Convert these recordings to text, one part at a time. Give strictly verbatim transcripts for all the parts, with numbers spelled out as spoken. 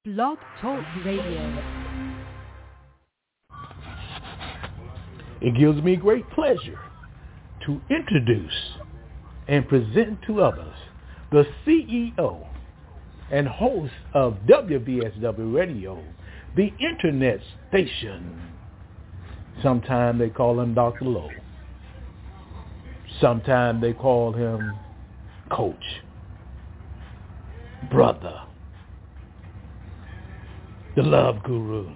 Blog Talk Radio. It gives me great pleasure to introduce and present to others the C E O and host of W B S W Radio, the internet station. Sometimes they call him Doctor Lowe. Sometimes they call him Coach, Brother, the Love Guru.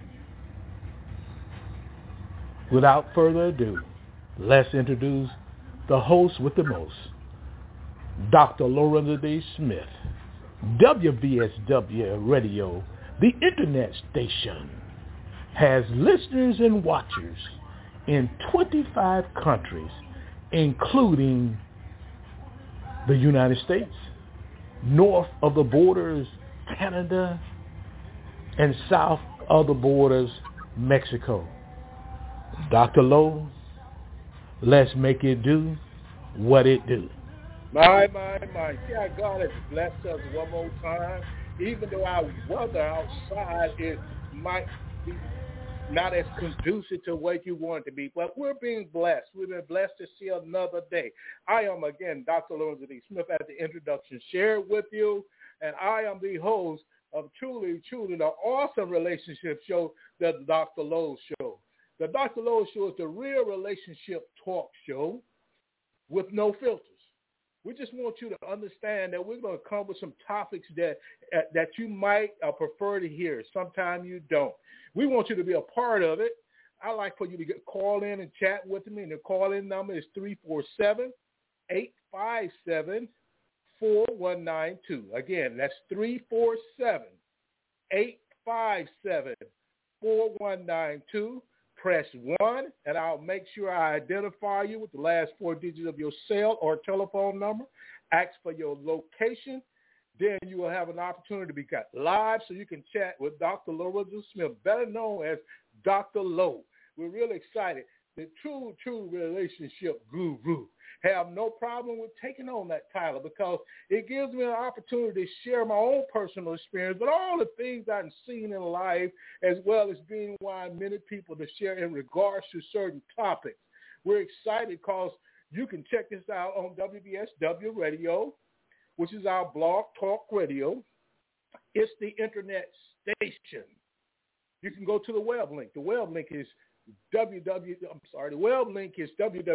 Without further ado, let's introduce the host with the most, Doctor Lorenzo D. Smith, W B S W Radio, the internet station, has listeners and watchers in twenty-five countries, including the United States, north of the borders, Canada, and south of the borders, Mexico. Doctor Lowe, let's make it do what it do. My, my, my. See how God has blessed us one more time. Even though our weather outside is might be not as conducive to what you want it to be, but we're being blessed. We've been blessed to see another day. I am, again, Doctor Lorenzo D. Smith at the introduction shared with you, and I am the host of truly, truly the awesome relationship show, the Doctor Lowe Show. The Doctor Lowe Show is the real relationship talk show with no filters. We just want you to understand that we're going to come with some topics that uh, that you might uh, prefer to hear. Sometimes you don't. We want you to be a part of it. I like for you to get, call in and chat with me. And the call-in number is three four seven, eight five seven, four one nine two. Again, that's three four seven, eight five seven, four one nine two. Press one, and I'll make sure I identify you with the last four digits of your cell or telephone number. Ask for your location. Then you will have an opportunity to be got live so you can chat with Doctor Lorenzo Smith, better known as Doctor Lowe. We're really excited. The true, true relationship guru. Have no problem with taking on that title because it gives me an opportunity to share my own personal experience, but all the things I've seen in life, as well as being around many people to share in regards to certain topics. We're excited because you can check this out on W B S W Radio, which is our blog talk radio. It's the internet station. You can go to the web link. The web link is www. I'm sorry. The web link is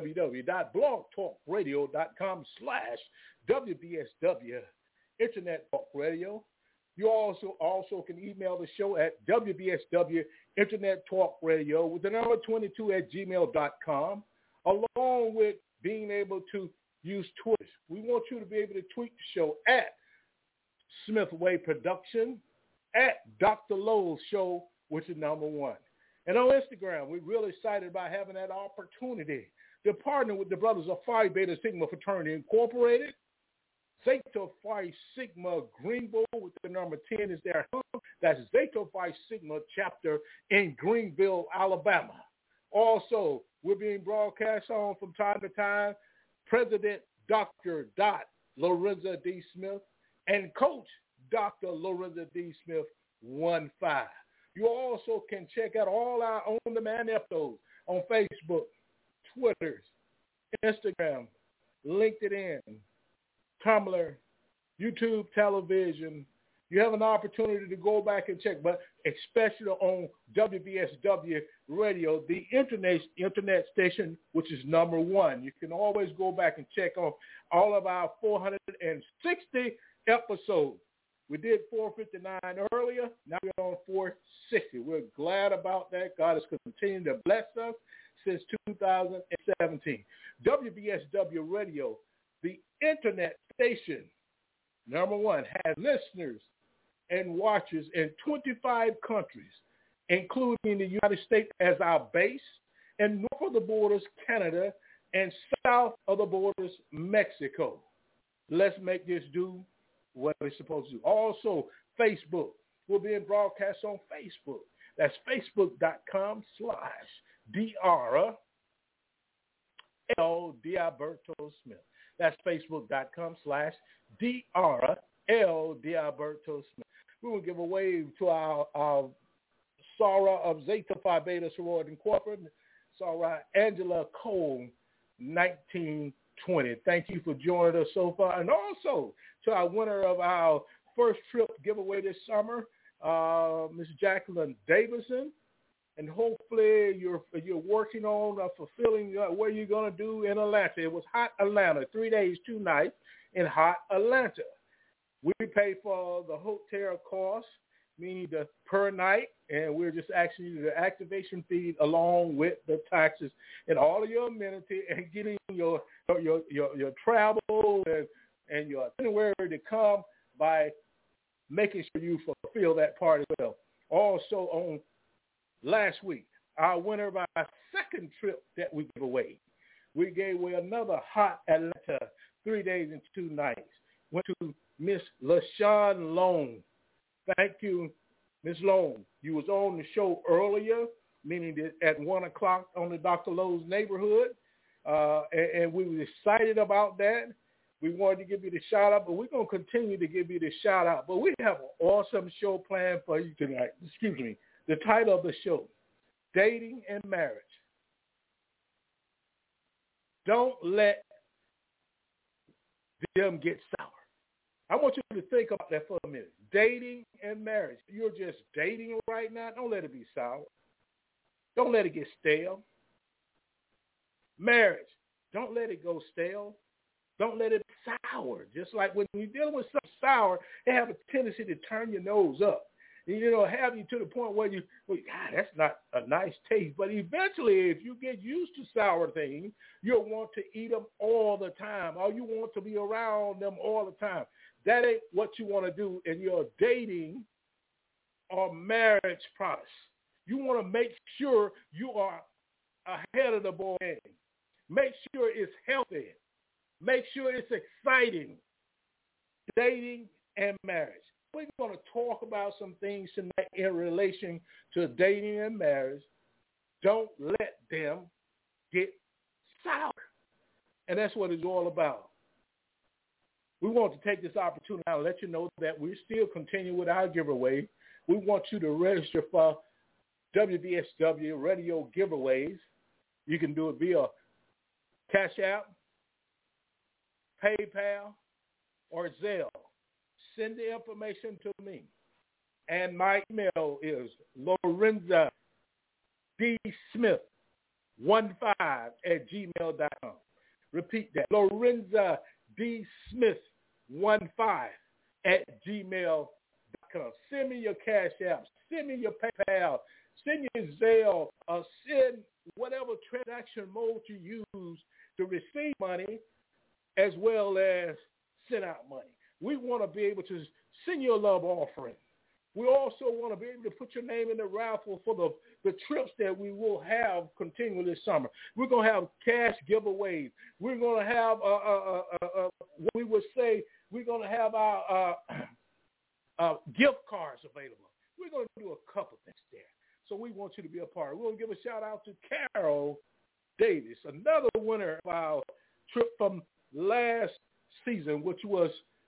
www.blogtalkradio.com slash WBSW Internet Talk Radio. You also also can email the show at W B S W Internet Talk Radio with the number twenty-two at gmail dot com, along with being able to use Twitter. We want you to be able to tweet the show at Smithway Production, at Doctor Lowe's Show, which is number one. And on Instagram, we're really excited about having that opportunity to partner with the brothers of Phi Beta Sigma Fraternity Incorporated. Zeta Phi Sigma Greenville with the number ten is their home. That's Zeta Phi Sigma chapter in Greenville, Alabama. Also, we're being broadcast on from time to time. President Doctor Dot Lorenzo D. Smith and Coach Doctor Lorenzo D. Smith one five. You also can check out all our on-demand episodes on Facebook, Twitter, Instagram, LinkedIn, Tumblr, YouTube television. You have an opportunity to go back and check, but especially on W B S W Radio, the internet internet station, which is number one. You can always go back and check on all of our four hundred sixty episodes. We did four fifty-nine earlier. Now we're on four sixty. We're glad about that. God has continued to bless us since two thousand seventeen. W B S W Radio, the internet station, number one, has listeners and watchers in twenty-five countries, including the United States as our base, and north of the borders, Canada, and south of the borders, Mexico. Let's make this do what it's supposed to do. Also, Facebook. We're being broadcast on Facebook. That's facebook.com slash Dr. L. Dialberto Smith. That's facebook.com slash Dr. L. Dialberto Smith. we will give away to our, our Sarah of Zeta Phi Beta Sorority Incorporated, Sarah Angela Cole, nineteen twenty. Thank you for joining us so far. And also to our winner of our first trip giveaway this summer, uh, Miss Jacqueline Davison. And hopefully you're you're working on uh, fulfilling uh, what you're going to do in Atlanta. It was hot Atlanta, three days, two nights in hot Atlanta. We pay for the hotel cost, meaning the per night, and we're just asking you the activation fee along with the taxes and all of your amenity and getting your your your, your travel and, and your itinerary to come by making sure you fulfill that part as well. Also on last week, our winner of our second trip that we gave away, we gave away another hot Atlanta, three days and two nights. Went to Miss LaShawn Long. Thank you, Miss Long. You was on the show earlier, meaning that at one o'clock on the Doctor Lowe's neighborhood, uh, and, and we were excited about that. We wanted to give you the shout-out, but we're going to continue to give you the shout-out. But we have an awesome show planned for you tonight. Excuse me. The title of the show, Dating and Marriage. Don't let them get sour. I want you to think about that for a minute. Dating and marriage. You're just dating right now. Don't let it be sour. Don't let it get stale. Marriage. Don't let it go stale. Don't let it be sour. Just like when you're dealing with something sour, they have a tendency to turn your nose up. You know, have you to the point where you, well, God, that's not a nice taste. But eventually, if you get used to sour things, you'll want to eat them all the time, or you want to be around them all the time. That ain't what you want to do in your dating or marriage process. You want to make sure you are ahead of the ball game. Make sure it's healthy. Make sure it's exciting. Dating and marriage. We're going to talk about some things tonight in relation to dating and marriage. Don't let them get sour. And that's what it's all about. We want to take this opportunity to let you know that we still continue with our giveaway. We want you to register for W B S W radio giveaways. You can do it via Cash App, PayPal, or Zelle. Send the information to me. And my email is Lorenza D. Smith one five at gmail dot com. Repeat that. Lorenza D. Smith one five at gmail dot com. Send me your Cash App. Send me your PayPal. Send your Zelle. Uh, send whatever transaction mode you use to receive money as well as send out money. We want to be able to send you a love offering. We also want to be able to put your name in the raffle for the, the trips that we will have continually this summer. We're going to have cash giveaways. We're going to have, uh, uh, uh, uh, what we would say, we're going to have our uh, uh, gift cards available. We're going to do a couple things there. So we want you to be a part. We're going to give a shout out to Carol Davis, another winner of our trip from last season, which was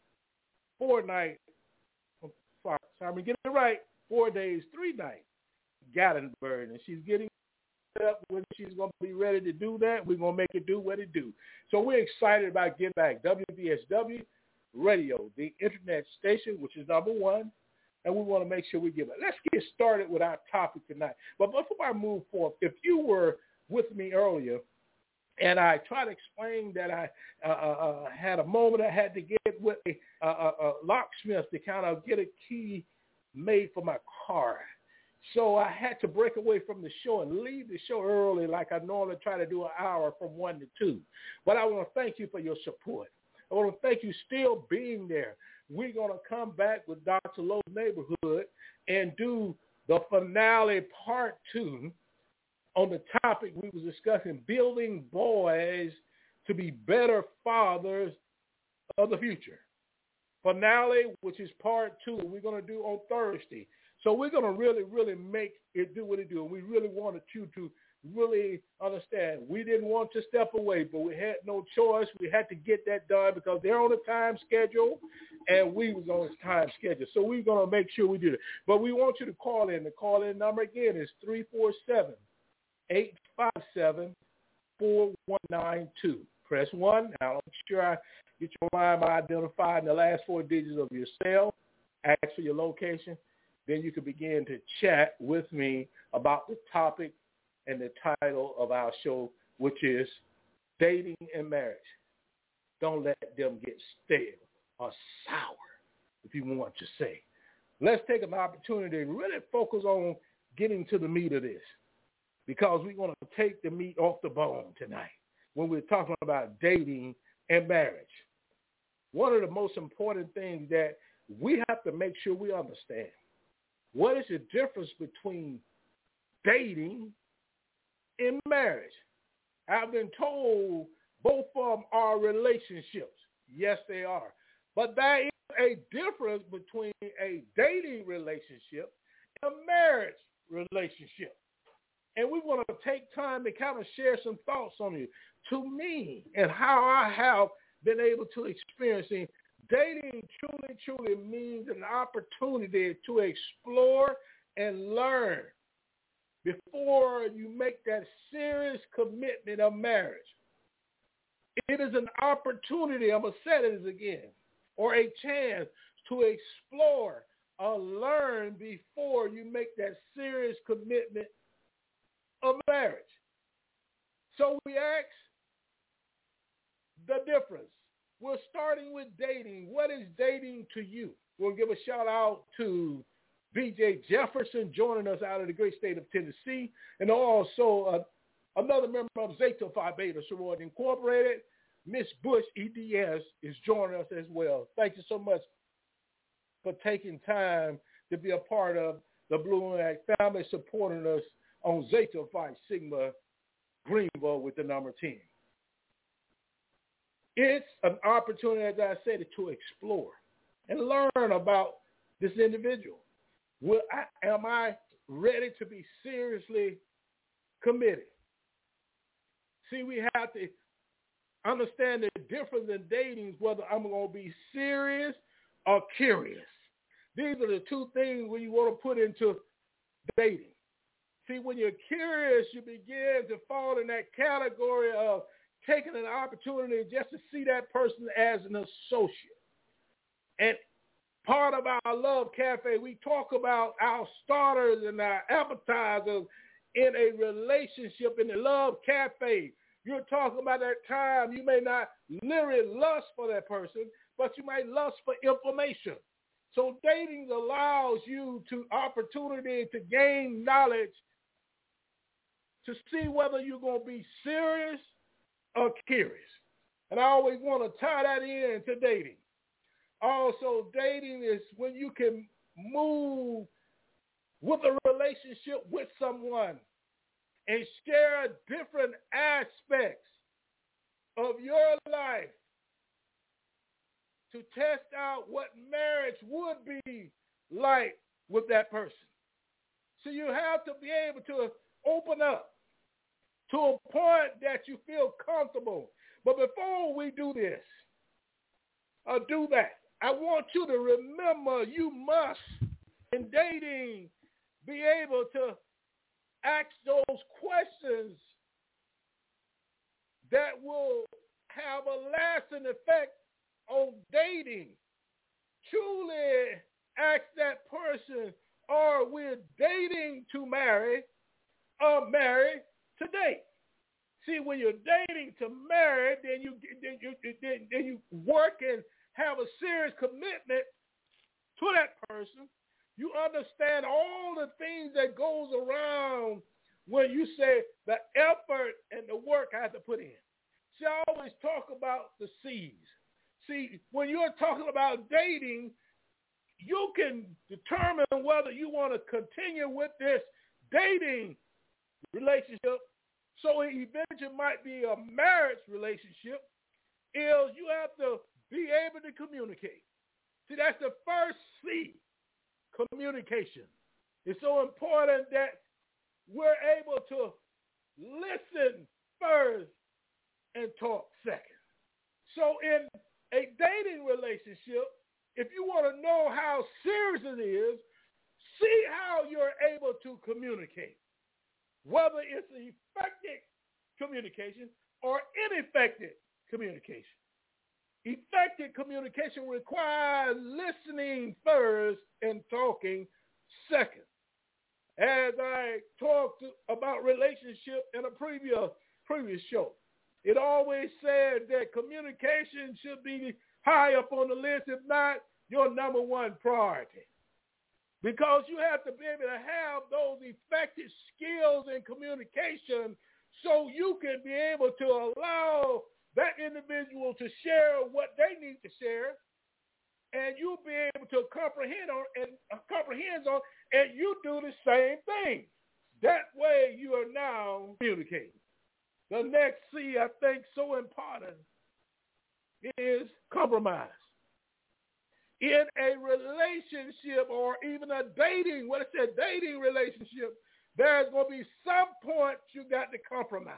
four nights, sorry, I'm getting it right, four days, three nights, Gatlinburg, and she's getting up when she's going to be ready to do that. We're going to make it do what it do. So we're excited about getting back. W B S W Radio, the internet station, which is number one, and we want to make sure we give it. Let's get started with our topic tonight. But before I move forward, if you were with me earlier, and I tried to explain that I uh, uh, had a moment I had to get with a, a, a locksmith to kind of get a key made for my car. So I had to break away from the show and leave the show early like I normally try to do an hour from one to two. But I want to thank you for your support. I want to thank you still being there. We're going to come back with Doctor Lowe's Neighborhood and do the finale part two on the topic we was discussing, building boys to be better fathers of the future. Finale, which is part two, we're going to do on Thursday. So we're going to really, really make it do what it do. And we really wanted you to really understand. We didn't want to step away, but we had no choice. We had to get that done because they're on a time schedule, and we was on a time schedule. So we're going to make sure we do it. But we want you to call in. The call-in number, again, is three four seven, eight five seven, four one nine two. Press one. Now, make sure I get your line identified in the last four digits of your cell. Ask for your location. Then you can begin to chat with me about the topic and the title of our show, which is Dating and Marriage. Don't let them get stale or sour, if you want to say. Let's take an opportunity to really focus on getting to the meat of this, because we're going to take the meat off the bone tonight when we're talking about dating and marriage. One of the most important things that we have to make sure we understand, what is the difference between dating and marriage? I've been told both of them are relationships. Yes, they are. But there is a difference between a dating relationship and a marriage relationship. And we want to take time to kind of share some thoughts on it. To me, and how I have been able to experience it, dating truly, truly means an opportunity to explore and learn before you make that serious commitment of marriage. It is an opportunity, I'm going to say this again, or a chance to explore or learn before you make that serious commitment of marriage. So we ask the difference. We're starting with dating. What is dating to you? We'll give a shout out to B J Jefferson joining us out of the great state of Tennessee, and also uh, another member of Zeta Phi Beta Sorority Incorporated, Miss Bush E D S, is joining us as well. Thank you so much for taking time to be a part of the Blue and Black family, supporting us on Zeta Phi Sigma Greenville with the number ten. It's an opportunity, as I said, to explore and learn about this individual. Will I, am I ready to be seriously committed? See, we have to understand the difference in dating, whether I'm going to be serious or curious. These are the two things when you want to put into dating. See, when you're curious, you begin to fall in that category of taking an opportunity just to see that person as an associate. And part of our Love Cafe, we talk about our starters and our appetizers in a relationship in the Love Cafe. You're talking about that time you may not literally lust for that person, but you may lust for information. So dating allows you to opportunity to gain knowledge, to see whether you're going to be serious or curious. And I always want to tie that in to dating. Also, dating is when you can move with a relationship with someone and share different aspects of your life to test out what marriage would be like with that person. So you have to be able to open up to a point that you feel comfortable. But before we do this, or do that, I want you to remember you must, in dating, be able to ask those questions that will have a lasting effect on dating. Truly ask that person, are we dating to marry or marry to date? See, when you're dating to marry, then you then you then, then you work and have a serious commitment to that person. You understand all the things that goes around when you say the effort and the work I have to put in. See, I always talk about the C's. See, when you're talking about dating, you can determine whether you want to continue with this dating relationship. So it eventually might be a marriage relationship, is you have to be able to communicate. See, that's the first C, communication. It's so important that we're able to listen first and talk second. So in a dating relationship, if you want to know how serious it is, see how you're able to communicate, whether it's effective communication or ineffective communication. Effective communication requires listening first and talking second. As I talked about relationship in a previous previous show, it always said that communication should be high up on the list, if not your number one priority. Because you have to be able to have those effective skills in communication so you can be able to allow that individual to share what they need to share, and you'll be able to comprehend on and uh, comprehend on, and you do the same thing. That way you are now communicating. The next C, I think, so important is compromise. In a relationship or even a dating, what I said, dating relationship, there's going to be some point you got to compromise.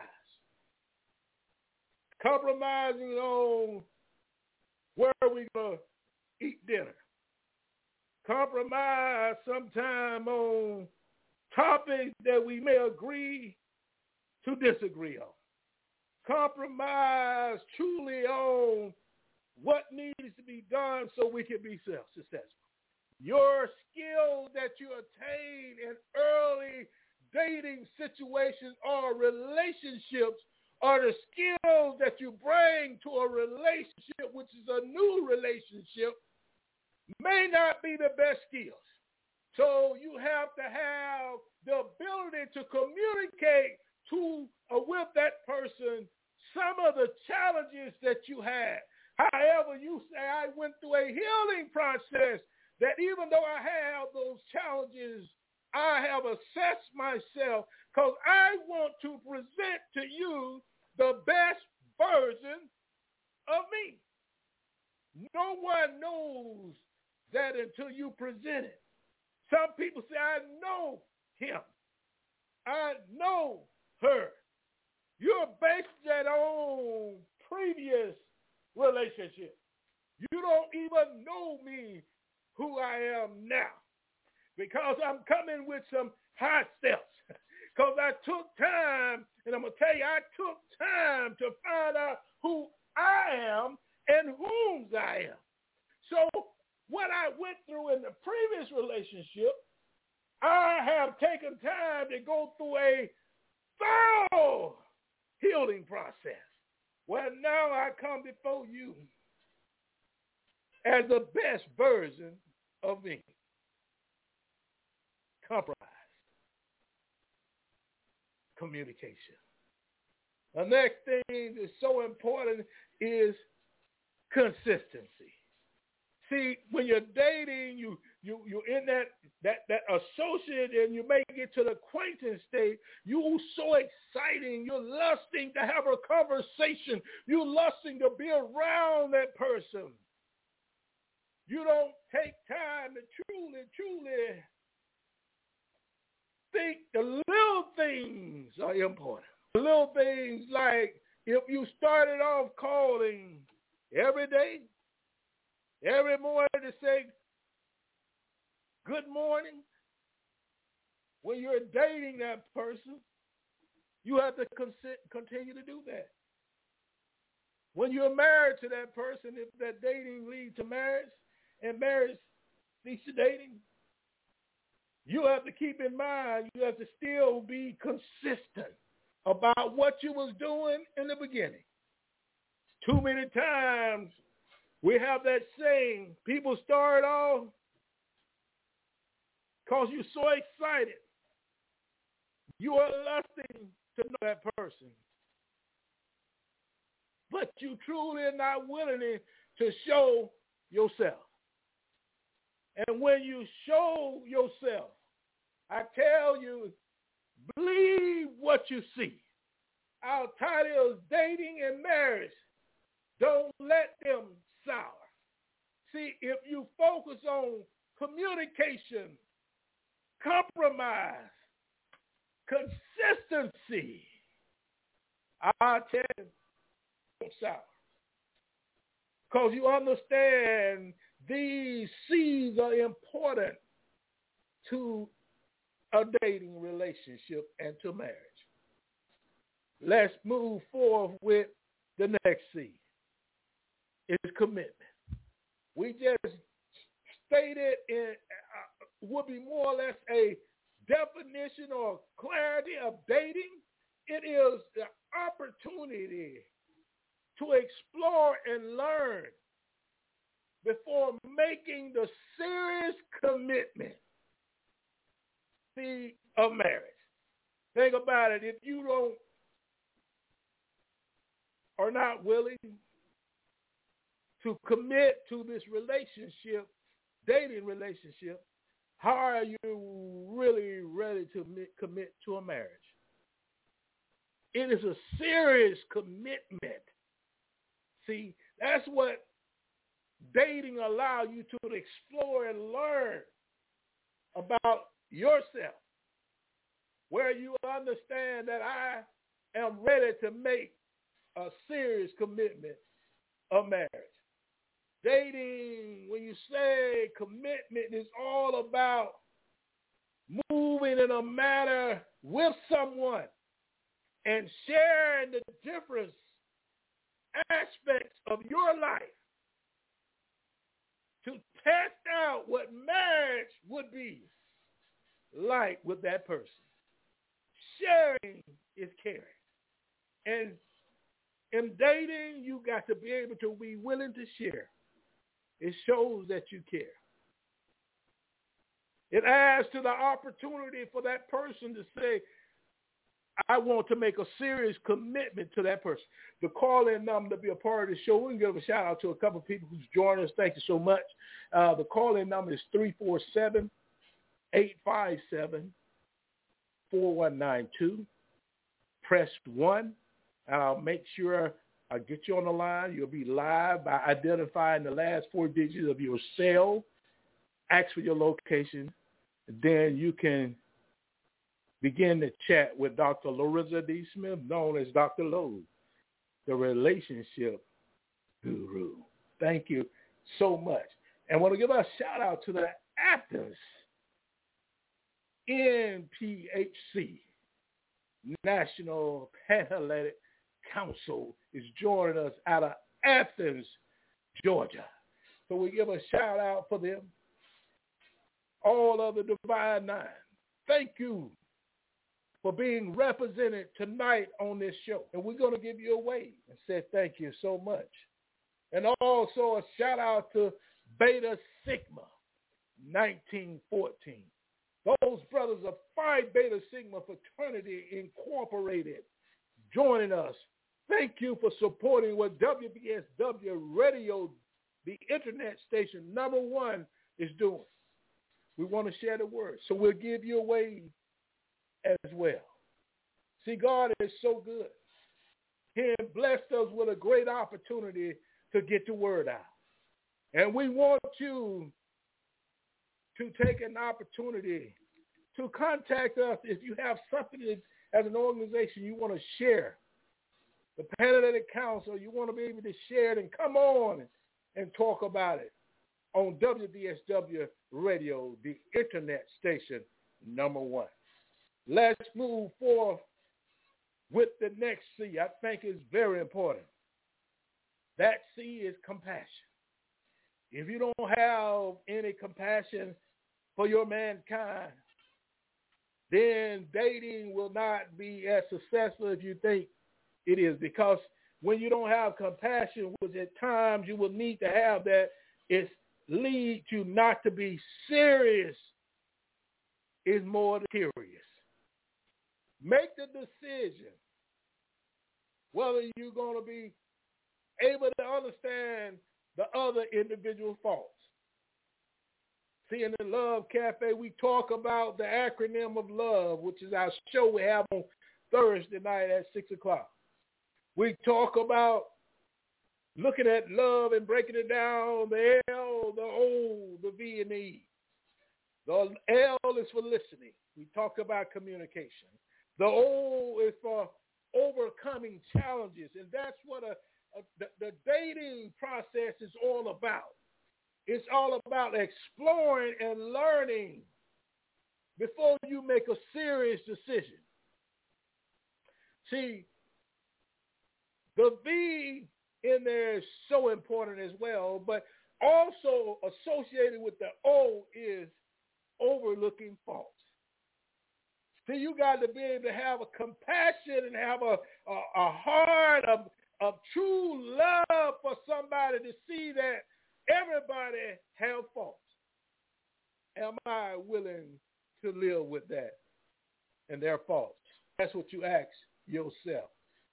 Compromising on where we're going to eat dinner. Compromise sometime on topics that we may agree to disagree on. Compromise truly on what needs to be done so we can be successful. Your skills that you attain in early dating situations or relationships are the skills that you bring to a relationship, which is a new relationship, may not be the best skills. So you have to have the ability to communicate to or with that person some of the challenges that you had. However, you say, I went through a healing process that even though I have those challenges, I have assessed myself because I want to present to you the best version of me. No one knows that until you present it. Some people say, I know him. I know her. You're based that on previous relationship. You don't even know me who I am now because I'm coming with some hot steps. Because I took time, and I'm going to tell you, I took time to find out who I am and whose I am. So what I went through in the previous relationship, I have taken time to go through a thorough healing process. Well, now I come before you as the best version of me. Compromise. Communication. The next thing that's so important is consistency. See, when you're dating, you you you're in that that that associate, and you make it to the acquaintance stage. You're so exciting. You're lusting to have a conversation. You're lusting to be around that person. You don't take time to truly, truly think the little things are important. The little things like if you started off calling every day, every morning to say good morning, when you're dating that person, you have to con- continue to do that. When you're married to that person, if that dating leads to marriage and marriage leads to dating, you have to keep in mind, you have to still be consistent about what you was doing in the beginning. Too many times we have that saying, people start off because you're so excited. You are lusting to know that person. But you truly are not willing to show yourself. And when you show yourself, I tell you, believe what you see. Our title is Dating and Marriage. Don't let them sour. See, if you focus on communication, compromise, consistency, I tell you, don't sour. Because you understand these seeds are important to a dating relationship and to marriage. Let's move forward with the next C. It's commitment. We just stated in uh, would be more or less a definition or clarity of dating. It is the opportunity to explore and learn before making the serious commitment see, of marriage. Think about it. If you don't are not willing to commit to this relationship, dating relationship, how are you really ready to commit to a marriage? It is a serious commitment. See, that's what dating allows you to explore and learn about yourself, where you understand that I am ready to make a serious commitment of marriage. Dating, when you say commitment, is all about moving in a manner with someone and sharing the different aspects of your life to test out what marriage would be like with that person. Sharing is caring. And in dating, you got to be able to be willing to share. It shows that you care. It adds to the opportunity for that person to say, I want to make a serious commitment to that person. The call-in number to be a part of the show, we can give a shout-out to a couple of people who's joined us. Thank you so much. Uh, the call-in number is three four seven, eight five seven, four one nine two. Press one. I'll make sure I get you on the line. You'll be live by identifying the last four digits of your cell. Ask for your location. Then you can begin to chat with Doctor Lorenzo D. Smith, known as Doctor Lowe, the relationship guru. Thank you so much. And I want to give a shout out to the Athens N P H C, National Panhellenic Council, is joining us out of Athens, Georgia. So we give a shout out for them. All of the Divine Nine, thank you for being represented tonight on this show. And we're going to give you a wave and say thank you so much. And also a shout out to Beta Sigma nineteen fourteen. Those brothers of Phi Beta Sigma Fraternity Incorporated joining us. Thank you for supporting what W B S W Radio, the internet station number one, is doing. We want to share the word, so we'll give you a wave as well. See, God is so good. He blessed us with a great opportunity to get the word out. And we want you to take an opportunity to contact us if you have something that, as an organization you want to share. The Panhellenic Council, you want to be able to share it and come on and talk about it on W B S W Radio, the internet station number one. Let's move forward with the next C. I think is very important. That C is compassion. If you don't have any compassion for your mankind, then dating will not be as successful as you think it is, because when you don't have compassion, which at times you will need to have that, it leads you not to be serious, is more serious. Make the decision whether you're going to be able to understand the other individual's faults. See, in the Love Cafe, we talk about the acronym of love, which is our show we have on Thursday night at six o'clock. We talk about looking at love and breaking it down, the L, the O, the V, and the E. The L is for listening. We talk about communication. The O is for overcoming challenges. And that's what a, a the, the dating process is all about. It's all about exploring and learning before you make a serious decision. See, the V in there is so important as well, but also associated with the O is overlooking faults. See, you got to be able to have a compassion and have a, a, a heart of, of true love for somebody to see that everybody have faults. Am I willing to live with that and their faults? That's what you ask yourself.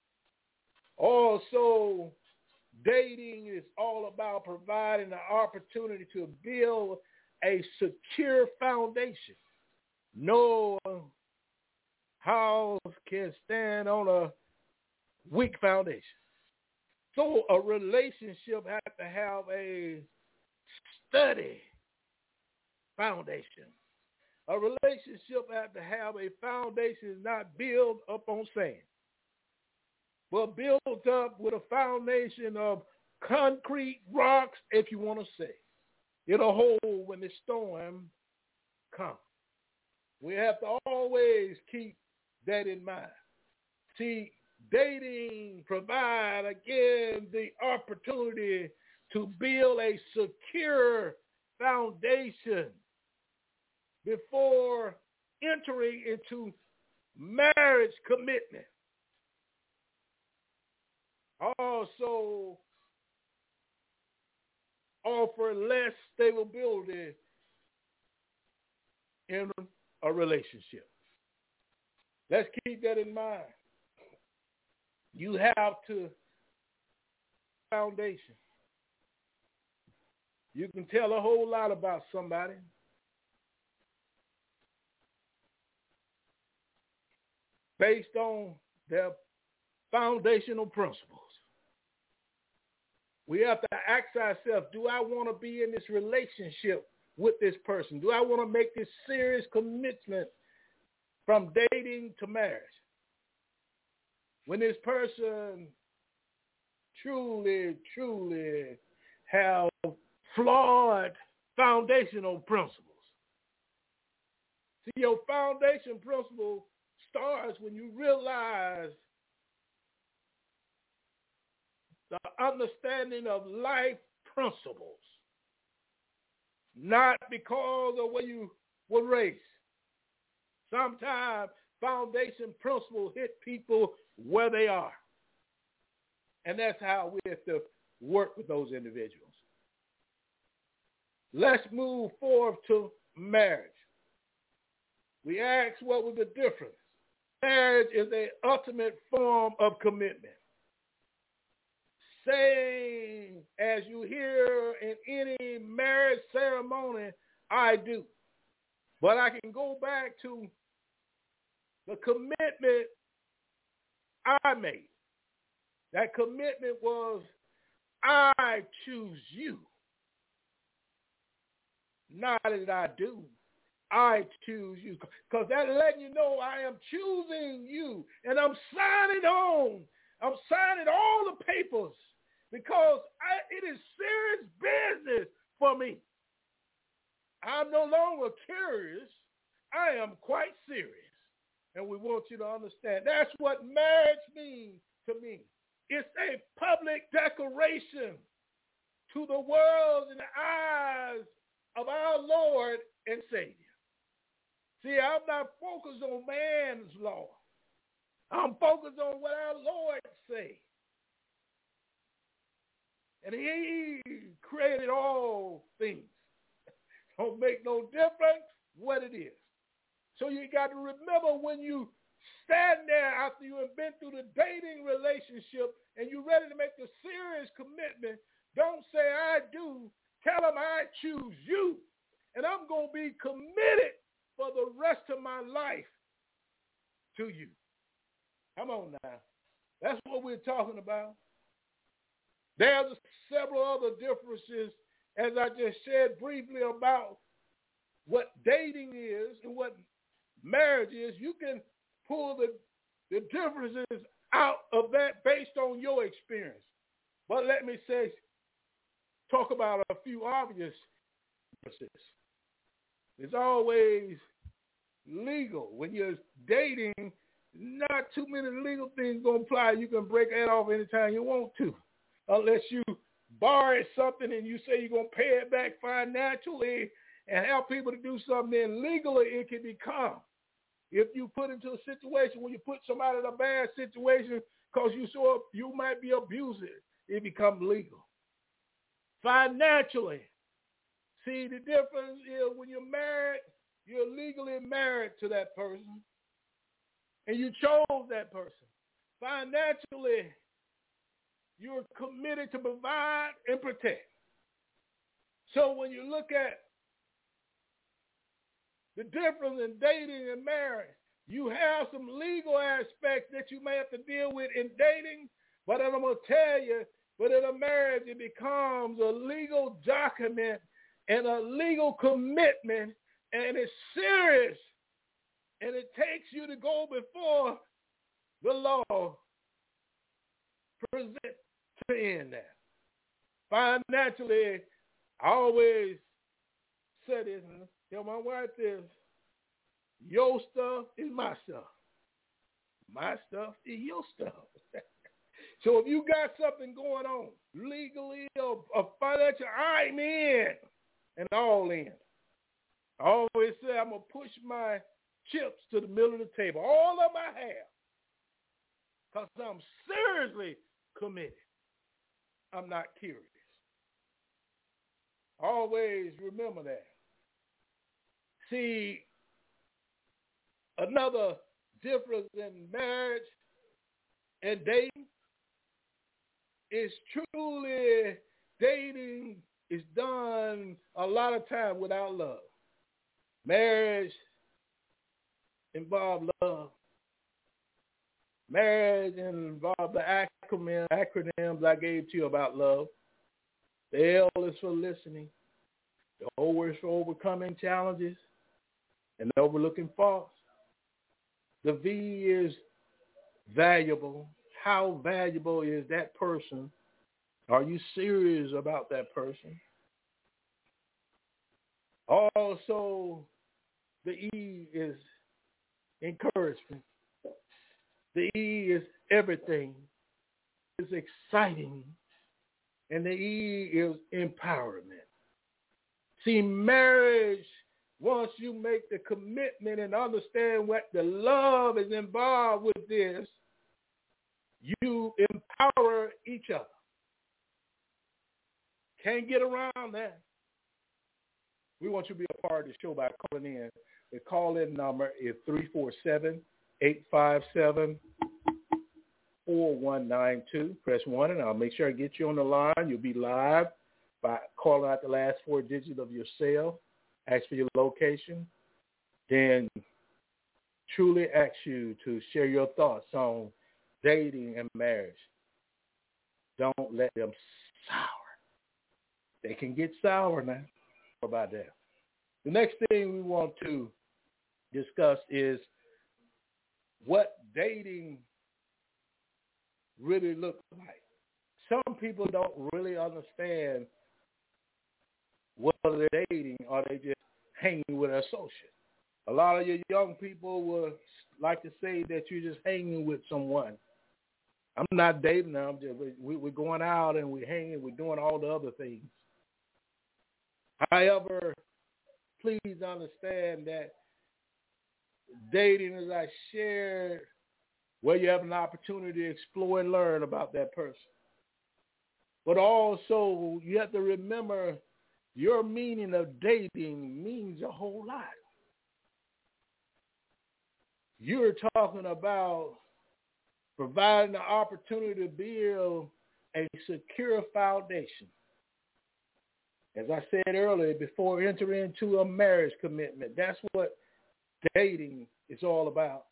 Also, dating is all about providing an opportunity to build a secure foundation. No house can stand on a weak foundation. So a relationship has to have a steady foundation. A relationship has to have a foundation not built up on sand, but built up with a foundation of concrete rocks, if you want to say. It'll hold when the storm comes. We have to always keep that in mind. See, dating provide, again, the opportunity to build a secure foundation before entering into marriage commitment. Also offer less stability in a relationship. Let's keep that in mind. You have to foundation. You can tell a whole lot about somebody based on their foundational principles. We have to ask ourselves, do I want to be in this relationship with this person? Do I want to make this serious commitment from dating to marriage? When this person truly, truly have flawed foundational principles. See, your foundation principle starts when you realize the understanding of life principles, not because of where you were raised. Sometimes foundation principles hit people where they are. And that's how we have to work with those individuals. Let's move forward to marriage. We asked what was the difference. Marriage is an ultimate form of commitment. Saying, as you hear in any marriage ceremony, I do. But I can go back to the commitment I made. That commitment was, I choose you. Not that I do. I choose you. Because that letting you know I am choosing you. And I'm signing on. I'm signing all the papers. Because I, it is serious business for me. I'm no longer curious. I am quite serious. And we want you to understand. That's what marriage means to me. It's a public declaration to the world in the eyes of our Lord and Savior. See, I'm not focused on man's law. I'm focused on what our Lord says. And he created all things. Don't make no difference what it is. So you got to remember when you stand there after you have been through the dating relationship and you're ready to make the serious commitment, don't say I do. Tell them I choose you. And I'm going to be committed for the rest of my life to you. Come on now. That's what we're talking about. There's several other differences, as I just shared briefly, about what dating is and what marriage is. You can pull the, the differences out of that based on your experience. But let me say, talk about a few obvious differences. It's always legal. When you're dating, not too many legal things going to apply. You can break that off anytime you want to, unless you borrow something and you say you're going to pay it back financially and help people to do something. Then legally it can become. If you put into a situation where you put somebody in a bad situation because you saw you might be abusive, it becomes legal. Financially, see, the difference is when you're married, you're legally married to that person, and you chose that person. Financially, you're committed to provide and protect. So when you look at the difference in dating and marriage, you have some legal aspects that you may have to deal with in dating, but I'm going to tell you, but in a marriage, it becomes a legal document and a legal commitment, and it's serious, and it takes you to go before the law present to end that. Financially, I always say this, and tell my wife this, your stuff is my stuff. My stuff is your stuff. So if you got something going on, legally or, or financially, I'm in and all in. I always say I'm going to push my chips to the middle of the table, all of my have, because I'm seriously committed. I'm not curious. Always remember that. See, another difference in marriage and dating is truly dating is done a lot of time without love. Marriage involves love. Marriage involves the acronym, acronyms I gave to you about love. The L is for listening. The O is for overcoming challenges and overlooking faults. The V is valuable. How valuable is that person? Are you serious about that person? Also, the E is encouragement. The E is everything. It's exciting. And the E is empowerment. See, marriage, once you make the commitment and understand what the love is involved with this, you empower each other. Can't get around that. We want you to be a part of the show by calling in. The call-in number is three four seven, eight five seven, four one nine two. Press one, and I'll make sure I get you on the line. You'll be live by calling out the last four digits of your cell. Ask for your location. Then truly ask you to share your thoughts on dating and marriage. Don't let them sour. They can get sour now. How about that? The next thing we want to discuss is what dating really looks like. Some people don't really understand whether they're dating or they just hanging with an associate. A lot of your young people will like to say that you're just hanging with someone. I'm not dating now. I'm just, we, we're going out and we're hanging. We're doing all the other things. However, please understand that dating, as I shared, where you have an opportunity to explore and learn about that person. But also, you have to remember your meaning of dating means a whole lot. You're talking about providing the opportunity to build a secure foundation. As I said earlier, before entering into a marriage commitment, that's what dating is all about.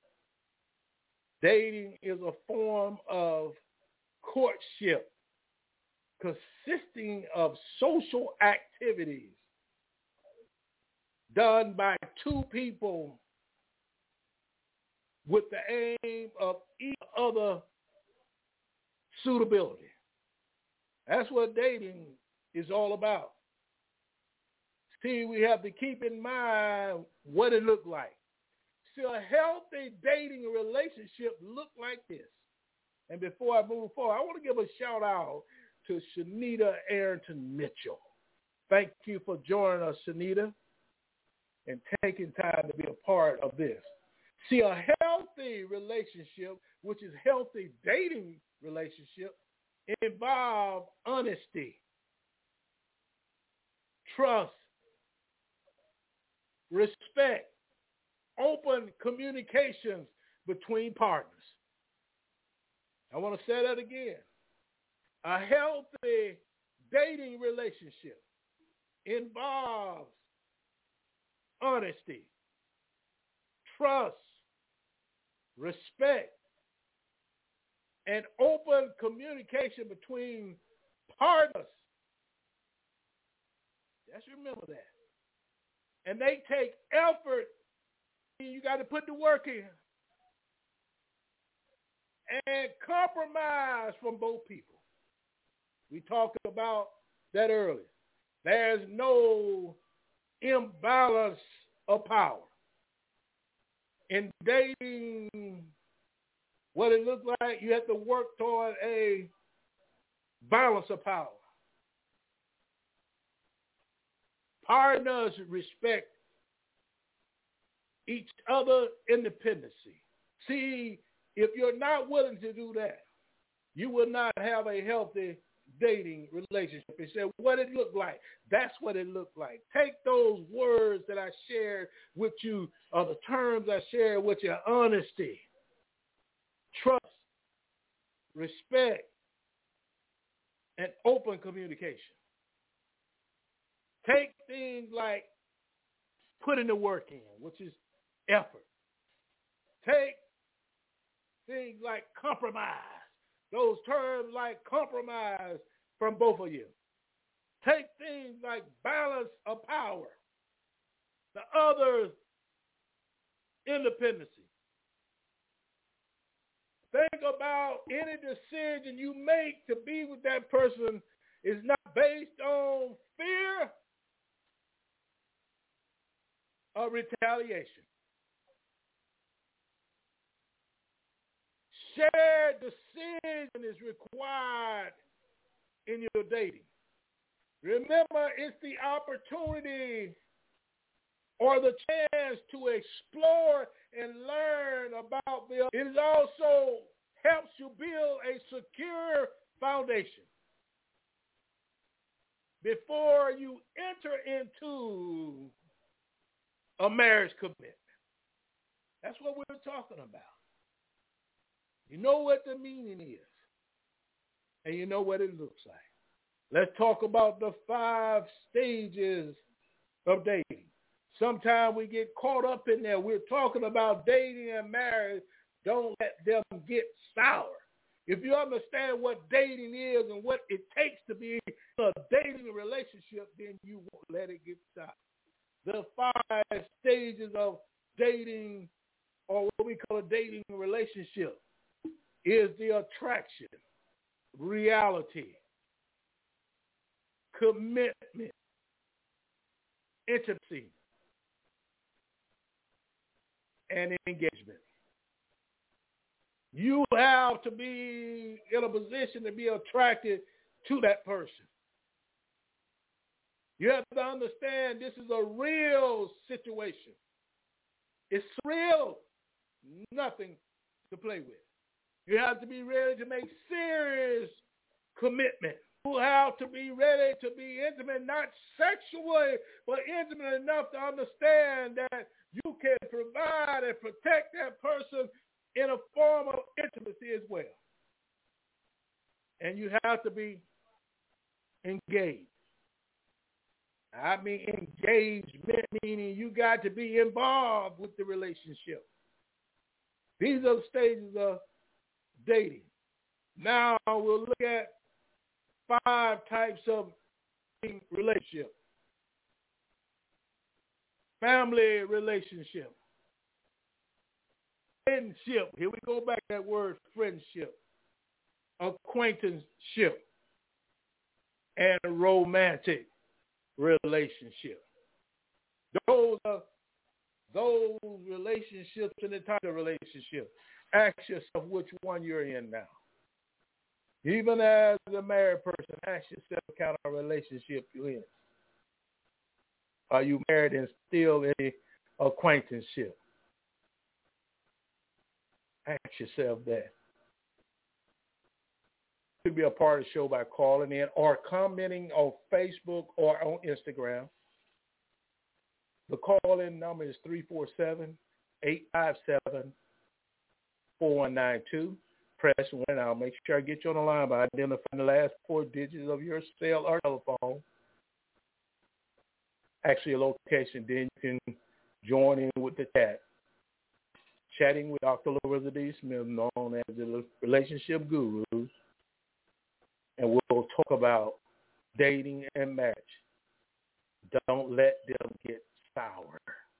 Dating is a form of courtship consisting of social activities done by two people with the aim of each other suitability. That's what dating is all about. See, we have to keep in mind what it looked like. See, a healthy dating relationship looked like this. And before I move forward, I want to give a shout out to Shanita Arrington Mitchell. Thank you for joining us, Shanita, and taking time to be a part of this. See, a healthy relationship, which is healthy dating relationship, involves honesty, trust, respect, open communications between partners. I want to say that again. A healthy dating relationship involves honesty, trust, respect, and open communication between partners. Just remember that. And they take effort. You got to put the work in. And compromise from both people. We talked about that earlier. There's no imbalance of power. In dating, what it looks like, you have to work toward a balance of power. Partners respect each other's independency. See, if you're not willing to do that, you will not have a healthy dating relationship. It said what it looked like. That's what it looked like. Take those words that I shared with you, or the terms I shared with you: honesty, trust, respect, and open communication. Take things like putting the work in, which is effort. Take things like compromise. Those terms like compromise from both of you. Take things like balance of power. The other's independency. Think about any decision you make to be with that person is not based on fear or retaliation. Shared decision is required in your dating. Remember, it's the opportunity or the chance to explore and learn about the. It also helps you build a secure foundation before you enter into a marriage commitment. That's what we're talking about. You know what the meaning is, and you know what it looks like. Let's talk about the five stages of dating. Sometimes we get caught up in there. We're talking about dating and marriage. Don't let them get sour. If you understand what dating is and what it takes to be in a dating relationship, then you won't let it get sour. The five stages of dating, or what we call a dating relationship, is the attraction, reality, commitment, intimacy, and engagement. You have to be in a position to be attracted to that person. You have to understand this is a real situation. It's real, nothing to play with. You have to be ready to make serious commitment. You have to be ready to be intimate, not sexually, but intimate enough to understand that you can provide and protect that person in a form of intimacy as well. And you have to be engaged. I mean engagement, meaning you got to be involved with the relationship. These are the stages of dating. Now we'll look at five types of relationship. Family relationship. friendship. Here we go back to that word friendship, acquaintanceship, and romantic relationship. Those are those relationships and the type of relationship. Ask yourself which one you're in now. Even as a married person, ask yourself what kind of relationship you're in. Are you married and still in the acquaintanceship? Ask yourself that. You could be a part of the show by calling in or commenting on Facebook or on Instagram. The call-in number is three four seven, eight five seven, four one nine two. Press one. I'll make sure I get you on the line by identifying the last four digits of your cell or telephone. Actually, a location. Then you can join in with the chat. Chatting with Doctor Larissa D. Smith, known as the Relationship Guru. And we'll talk about dating and marriage. Don't let them get sour.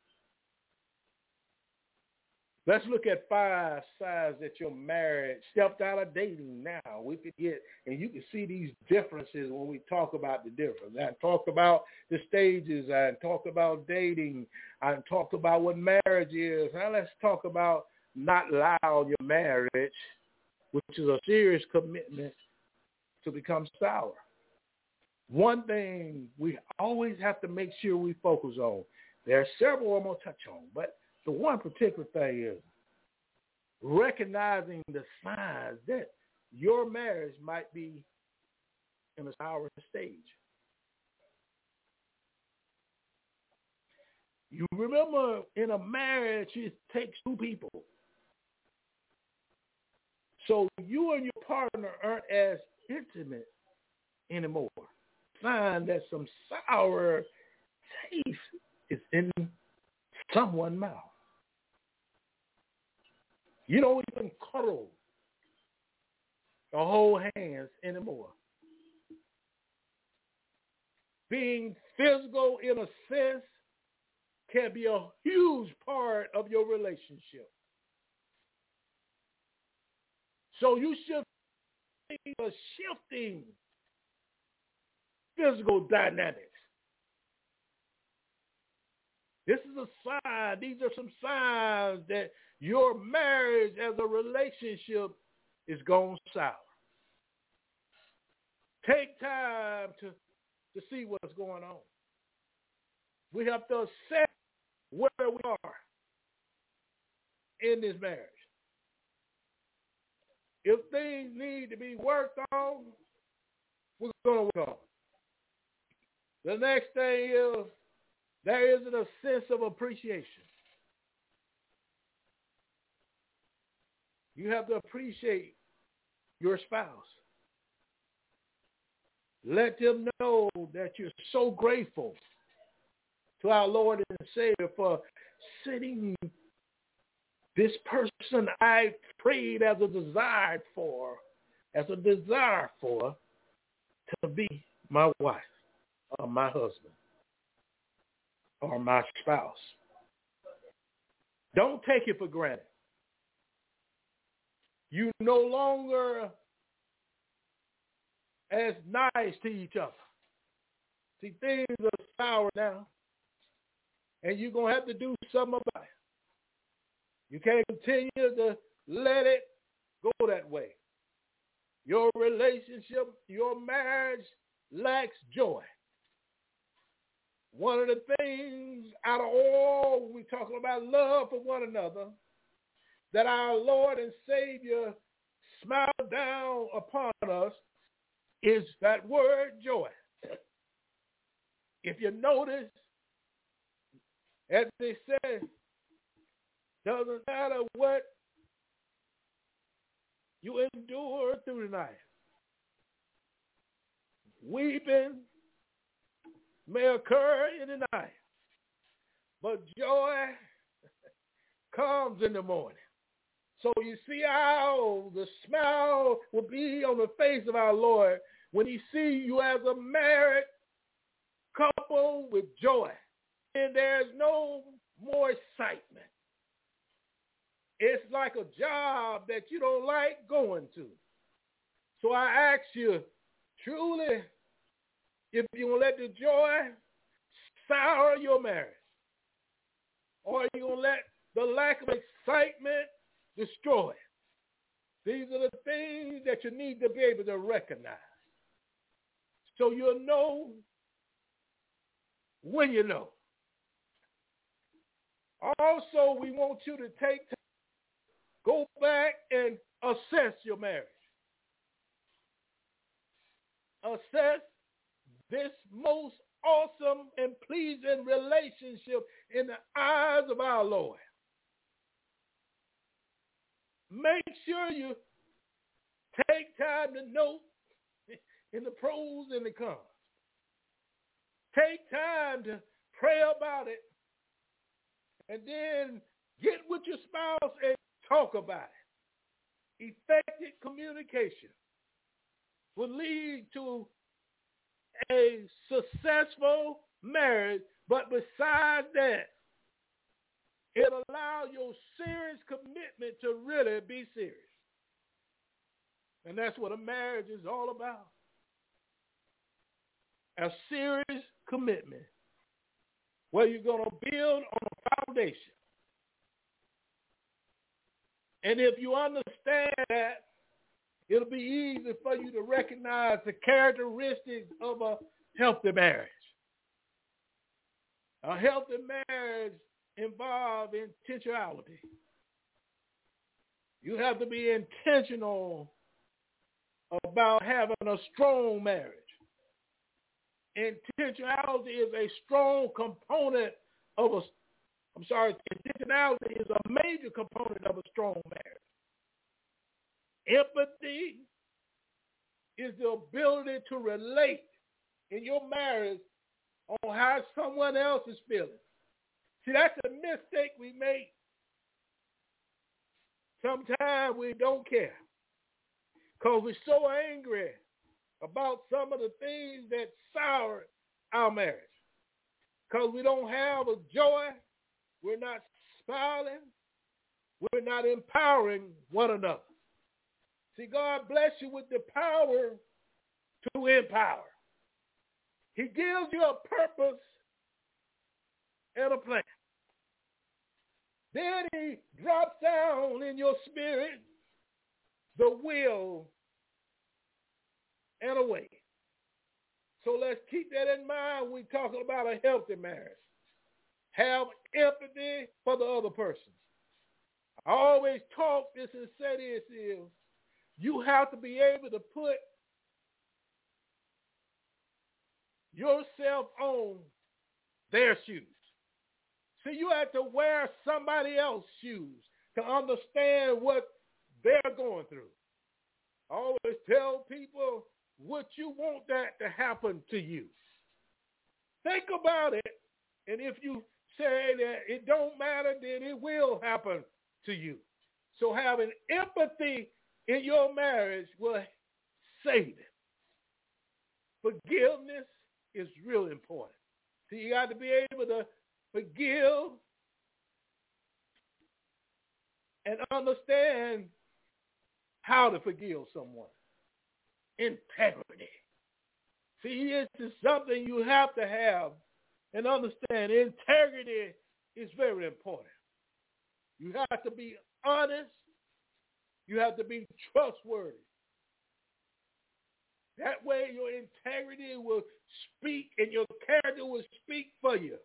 Let's look at five signs that your marriage stepped out of dating now. We could get, and you can see these differences when we talk about the difference. I talked about the stages. I talked about dating. I talked about what marriage is. Now let's talk about not allowing your marriage, which is a serious commitment, to become sour. One thing we always have to make sure we focus on. There are several I'm going to touch on, but the one particular thing is recognizing the signs that your marriage might be in a sour stage. You remember in a marriage, it takes two people. So you and your partner aren't as intimate anymore. Sign that some sour taste is in someone's mouth. You don't even cuddle or hold hands anymore. Being physical in a sense can be a huge part of your relationship. So you should see a shifting physical dynamics. This is a sign. These are some signs that your marriage as a relationship is going sour. Take time to, to see what's going on. We have to assess where we are in this marriage. If things need to be worked on, we're going to work on. The next thing is there isn't a sense of appreciation. You have to appreciate your spouse. Let them know that you're so grateful to our Lord and Savior for sending this person I prayed as a desire for, as a desire for, to be my wife or my husband or my spouse. Don't take it for granted. You no longer as nice to each other. See, things are sour now, and you're going to have to do something about it. You can't continue to let it go that way. Your relationship, your marriage lacks joy. One of the things out of all we're talking about love for one another, that our Lord and Savior smiled down upon us, is that word joy. If you notice, as they said, doesn't matter what you endure through the night. Weeping may occur in the night, but joy comes in the morning. So you see how the smile will be on the face of our Lord when he sees you as a married couple with joy. And there's no more excitement it's like a job that you don't like going to. So I ask you, truly, if you want to let the joy sour your marriage, or are you going to let the lack of excitement destroy it? These are the things that you need to be able to recognize. So you'll know when you know. Also, we want you to take time, go back and assess your marriage. Assess this most awesome and pleasing relationship in the eyes of our Lord. Make sure you take time to note in the pros and the cons. Take time to pray about it, and then get with your spouse and talk about it. Effective communication will lead to a successful marriage, but besides that, it'll allow your serious commitment to really be serious. And that's what a marriage is all about. A serious commitment where you're going to build on a foundation. And if you understand that, it'll be easy for you to recognize the characteristics of a healthy marriage. A healthy marriage involves intentionality. You have to be intentional about having a strong marriage. Intentionality is a strong component of a, I'm sorry, intentionality is a major component of a strong marriage. Empathy is the ability to relate in your marriage on how someone else is feeling. See, that's a mistake we make. Sometimes we don't care because we're so angry about some of the things that sour our marriage. Because we don't have a joy, we're not smiling, we're not empowering one another. See, God bless you with the power to empower. He gives you a purpose and a plan. Then he drops down in your spirit the will and a way. So let's keep that in mind when we're talking about a healthy marriage. Have empathy for the other person. I always talk this and say this is, you have to be able to put yourself on their shoes. See, you have to wear somebody else's shoes to understand what they're going through. I always tell people what you want that to happen to you. Think about it, and if you say that it don't matter, then it will happen to you. So having empathy in your marriage will save it. Forgiveness is really important. So you got to be able to forgive and understand how to forgive someone. Integrity. See, this is something you have to have and understand. Integrity is very important. You have to be honest. You have to be trustworthy. That way your integrity will speak and your character will speak for you.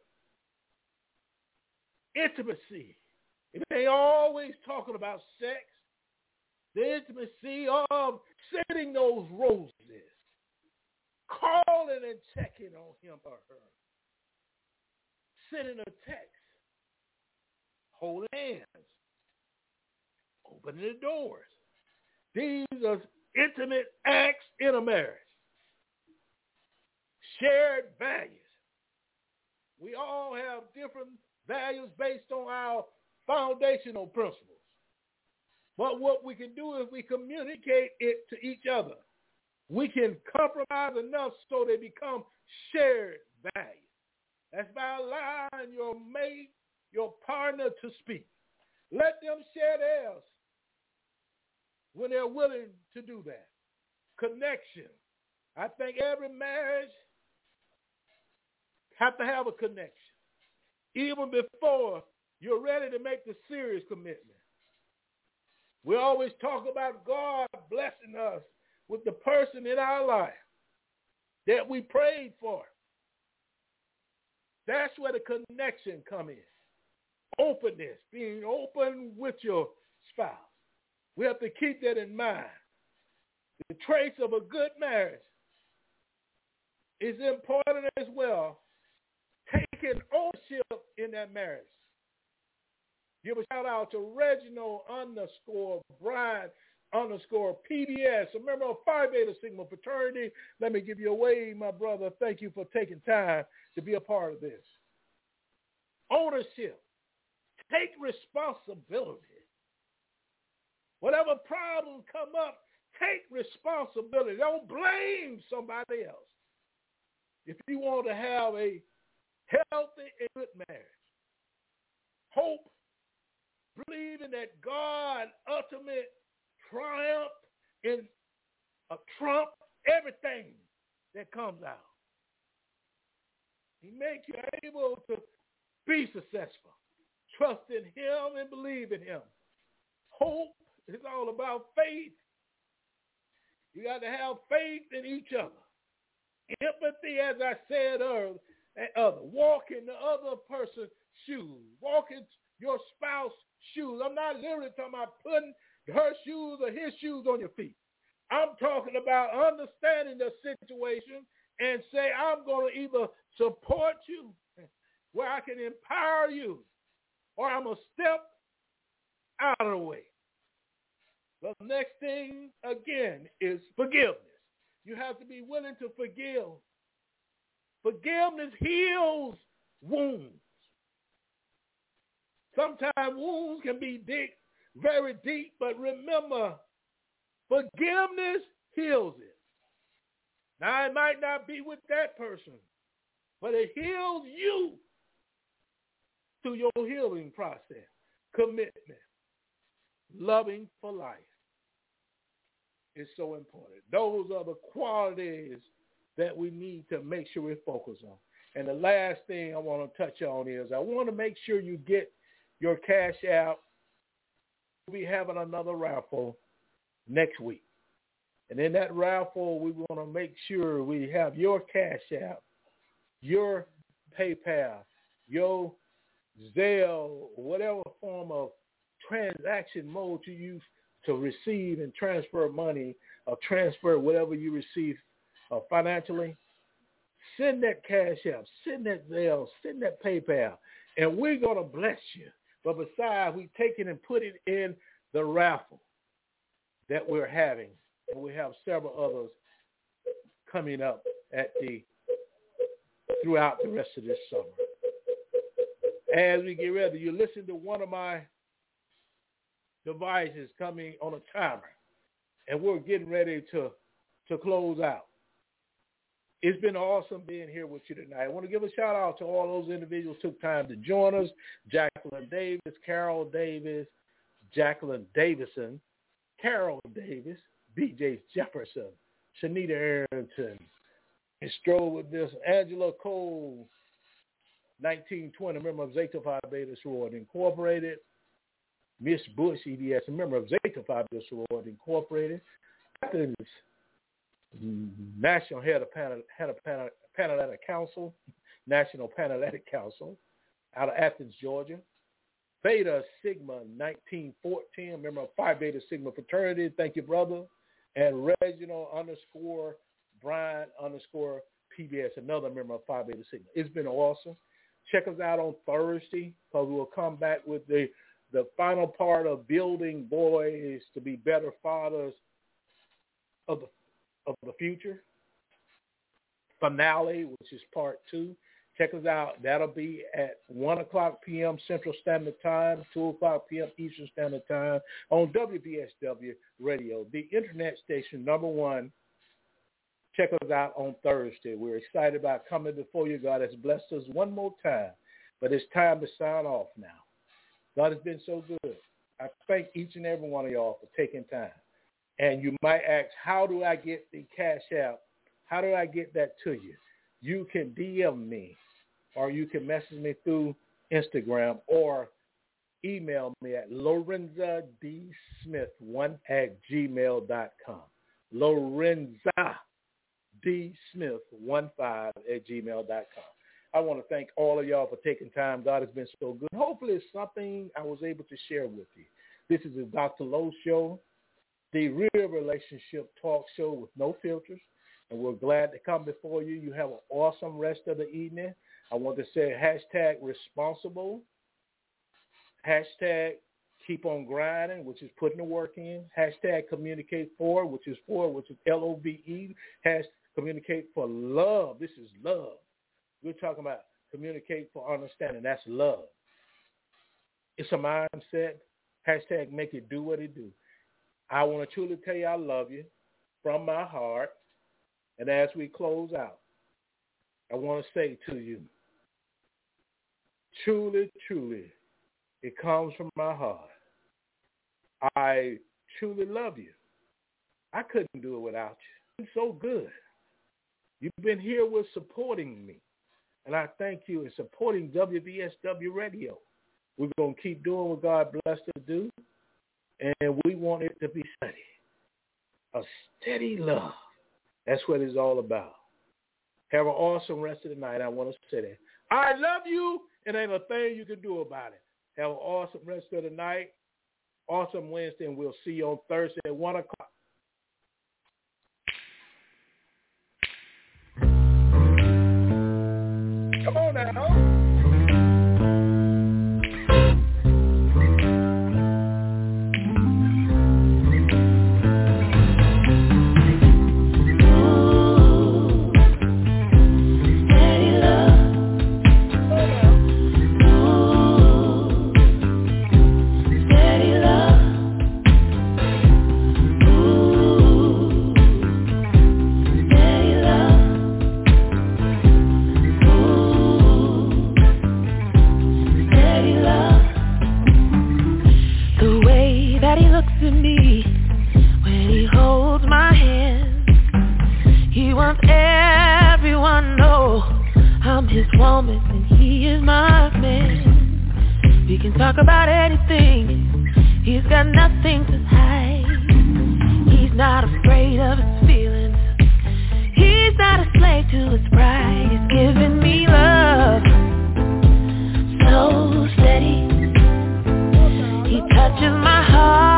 Intimacy. It ain't always talking about sex. The intimacy of sending those roses, calling and checking on him or her, sending a text, holding hands, opening the doors. These are intimate acts in a marriage. Shared values. We all have different values based on our foundational principles. But what we can do is we communicate it to each other. We can compromise enough so they become shared values. That's by allowing your mate, your partner to speak. Let them share theirs when they're willing to do that. Connection. I think every marriage has to have a connection, even before you're ready to make the serious commitment. We always talk about God blessing us with the person in our life that we prayed for. That's where the connection comes in. Openness, being open with your spouse. We have to keep that in mind. The traits of a good marriage is important as well. Taking ownership in that marriage. Give a shout out to Reginald underscore Brian underscore P B S, a member of Phi Beta Sigma fraternity. Let me give you a wave, my brother. Thank you for taking time to be a part of this. Ownership. Take responsibility. Whatever problems come up, take responsibility. Don't blame somebody else. If you want to have a healthy and good marriage, hope, believing that God ultimate triumph in a trump everything that comes out. He makes you able to be successful. Trust in him and believe in him. Hope is all about faith. You got to have faith in each other. Empathy, as I said earlier, other. Walk in the other person's shoes. Walk in your spouse's shoes. I'm not literally talking about putting her shoes or his shoes on your feet. I'm talking about understanding the situation and say, I'm going to either support you where I can empower you, or I'm going to step out of the way. The next thing, again, is forgiveness. You have to be willing to forgive. Forgiveness heals wounds. Sometimes wounds can be deep, very deep, but remember, forgiveness heals it. Now, it might not be with that person, but it heals you through your healing process. Commitment. Loving for life is so important. Those are the qualities that we need to make sure we focus on. And the last thing I want to touch on is I want to make sure you get your cash out. We'll be having another raffle next week. And in that raffle, we want to make sure we have your cash out, your PayPal, your Zelle, whatever form of transaction mode you use to receive and transfer money or transfer whatever you receive uh, financially. Send that cash out, send that Zelle, send that PayPal, and we're going to bless you. But besides, we take it and put it in the raffle that we're having. And we have several others coming up at the throughout the rest of this summer. As we get ready, you listen to one of my devices coming on a timer, and we're getting ready to, to close out. It's been awesome being here with you tonight. I want to give a shout out to all those individuals who took time to join us. Jacqueline Davis, Carol Davis, Jacqueline Davison, Carol Davis, B J Jefferson, Shanita Arrington, and Stroll with this, Angela Cole, nineteen twenty, member of Zeta Phi Beta Sorority Incorporated, Miss Bush, E D S, a member of Zeta Phi Beta Sorority Incorporated, Athens, National Head of Pan, Head of Pan, Pan Atlantic Council, National Pan Atlantic Council, out of Athens, Georgia, Beta Sigma nineteen fourteen, a member of Phi Beta Sigma fraternity. Thank you, brother. And Reginald underscore Brian underscore P B S, another member of Phi Beta Sigma. It's been awesome. Check us out on Thursday, because we'll come back with the, the final part of building boys to be better fathers of the, of the future. Finale, which is part two. Check us out. That'll be at one o'clock p.m. Central Standard Time, two o'clock p.m. Eastern Standard Time on W B S W Radio, the internet station number one. Check us out on Thursday. We're excited about coming before you. God has blessed us one more time, but it's time to sign off now. God has been so good. I thank each and every one of y'all for taking time. And you might ask, how do I get the Cash App? How do I get that to you? You can D M me, or you can message me through Instagram, or email me at Lorenza D Smith one at gmail dot com. Lorenza D Smith one five at gmail dot com. I want to thank all of y'all for taking time. God has been so good. Hopefully it's something I was able to share with you. This is the Doctor Lowe Show, the real relationship talk show with no filters. And we're glad to come before you. You have an awesome rest of the evening. I want to say hashtag responsible, hashtag keep on grinding, which is putting the work in, hashtag communicate for, which is for, which is L O V E, hashtag communicate for love. This is love. We're talking about communicate for understanding. That's love. It's a mindset. Hashtag make it do what it do. I want to truly tell you I love you from my heart. And as we close out, I want to say to you, truly, truly, it comes from my heart. I truly love you. I couldn't do it without you. It's so good. You've been here with supporting me. And I thank you in supporting W B S W Radio. We're going to keep doing what God blessed us to do. And we want it to be steady. A steady love. That's what it's all about. Have an awesome rest of the night. I want to say that. I love you, and ain't a thing you can do about it. Have an awesome rest of the night. Awesome Wednesday, and we'll see you on Thursday at one o'clock. Come on now. Touches my heart.